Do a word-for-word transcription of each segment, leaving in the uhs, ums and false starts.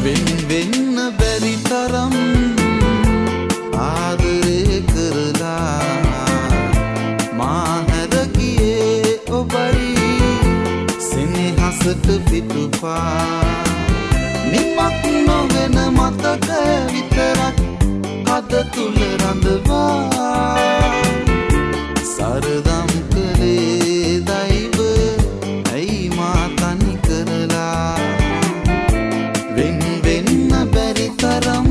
වෙන් වෙන්න බැරි තරම් ආදරේ කරලා මා හැර ගියේ ඔබයි සෙනෙහසට පිටුපා නිමක් නොවන මතක විතරක් හද තුල රඳවා සරදම් කළේ දෛව ඇයි මා තනි කරලා වෙන් වෙන්න බැරි තරම්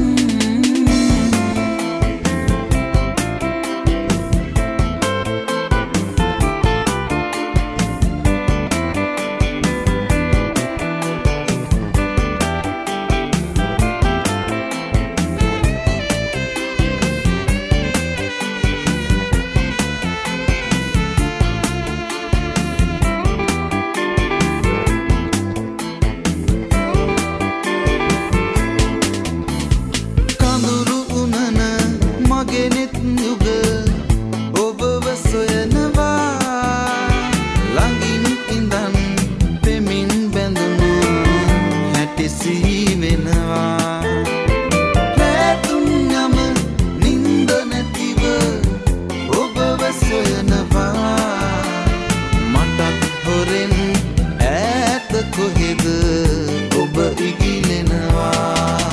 ගෙනෙත් යුග ඔබව සොයනවා ළඟින් ඉඳන් පෙමින් බැඳුණු හැටි සිහි වෙනවා රැතුන් යම නින්ද නැතිව ඔබව සොයනවා මටත් හොරෙන් ඈත කොහෙද ඔබ ඉගිලෙනවා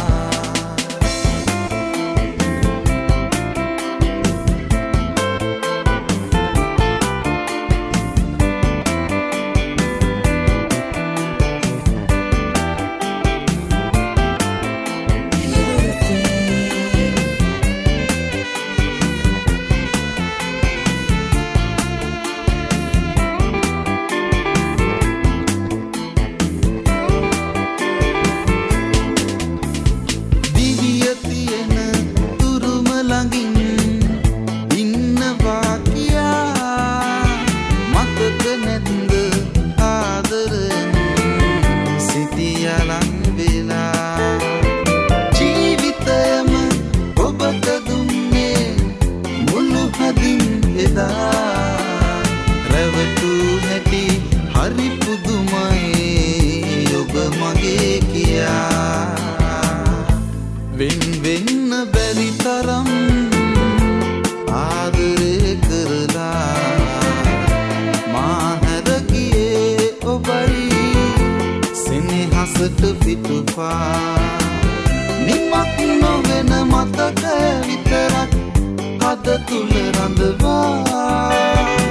ඉන්නවා කියා මතක නැද්ද ආදරෙන් සිටියලන් වෙලා ජීවිතයම ඔබට දුන්නේ මුළු හදින් එදා රැවටූ හැටි හරි පුදුමයි ඔබ මගේ කියා වෙන් වෙන්න බැරි තරම් ආදරේ කරලා මා හැර ගියේ ඔබයි සෙනෙහසට පිටුපා නිමක් නොවන මතක විතරක් හද තුල රඳවා